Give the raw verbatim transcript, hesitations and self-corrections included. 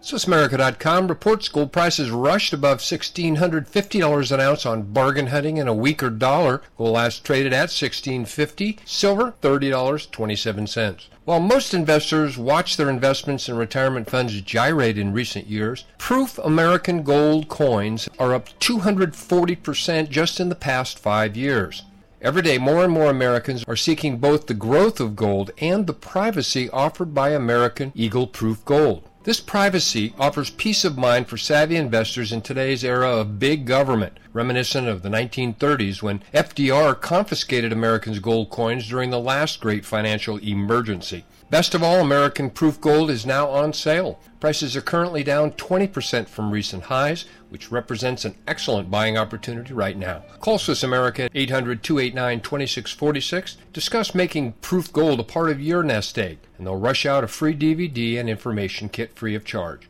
Swiss America dot com reports gold prices rushed above one thousand six hundred fifty dollars an ounce on bargain hunting and a weaker dollar. Gold last traded at one thousand six hundred fifty dollars. Silver, thirty dollars and twenty-seven cents. While most investors watch their investments in retirement funds gyrate in recent years, proof American gold coins are up two hundred forty percent just in the past five years. Every day, more and more Americans are seeking both the growth of gold and the privacy offered by American Eagle Proof Gold. This privacy offers peace of mind for savvy investors in today's era of big government, reminiscent of the nineteen thirties when F D R confiscated Americans' gold coins during the last great financial emergency. Best of all, American Proof Gold is now on sale. Prices are currently down twenty percent from recent highs, which represents an excellent buying opportunity right now. Call Swiss America at eight hundred, two eight nine, two six four six. Discuss making Proof Gold a part of your nest egg, and they'll rush out a free D V D and information kit free of charge.